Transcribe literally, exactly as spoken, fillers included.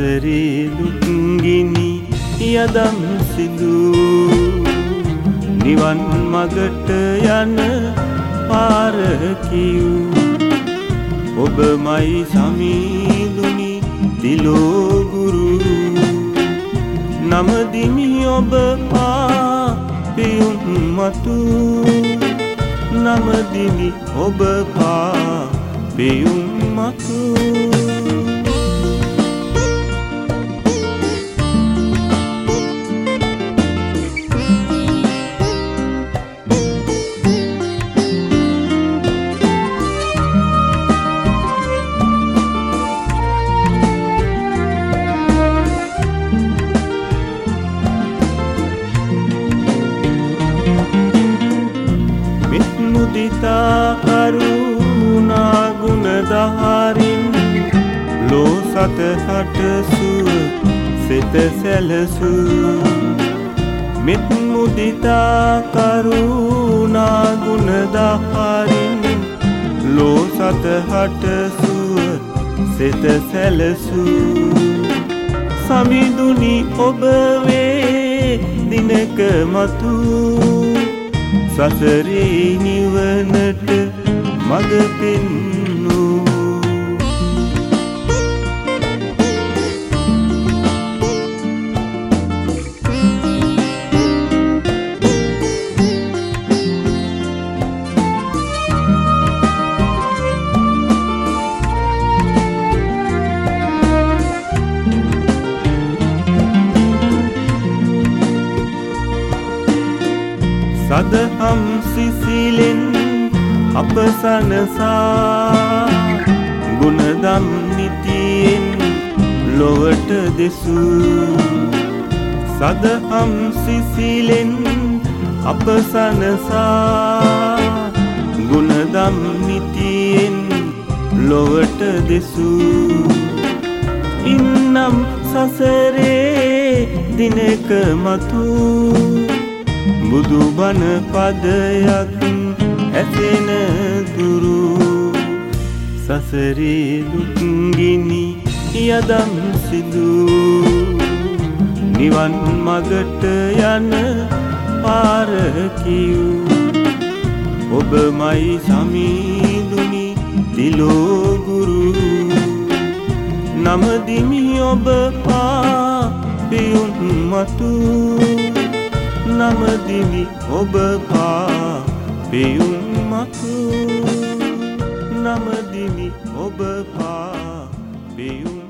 සසරේ දුක් ගිනි යදම් සිදු නිවන් මගට යන පාර කියූ ඔබමයි සමීදුනි තිලෝ ගුරු නමදිමි ඔබ පා පියුම් මතු නමදිමි ඔබ පා පියුම් මතු මුදිතා කරුණා ගුණ දහරින් ලෝ සත හට සුව සිත සැලසූ මෙත් මුදිතා කරුණා ගුණ දහරින් ලෝ සත හට සුව සිත සැලසූ සමිඳුනි ඔබ වේ දිනක මතු සසරේ නිවනට මඟ පෙන්නූ සදහම් සිසිලෙන් අප සනසා ගුණදම් නිතියෙන් ලොවට දෙසූ සදහම් සිසිලෙන් අප සනසා ගුණදම් නිතියෙන් ලොවට දෙසූ ඉන්නම් සසරේ දිනක මතු බුදුබණ පදයක් ඇසෙන දුරු සසරේ දුක් ගිනි යදම් සිදු නිවන් මගට යන පාර කියූ ඔබමයි සමීදුනි තිලෝ ගුරු නමදිමි ඔබ පා පියුම් මතු නමදිමි ඔබ පා පියුම් මතු නමදිමි ඔබ පා පියුම්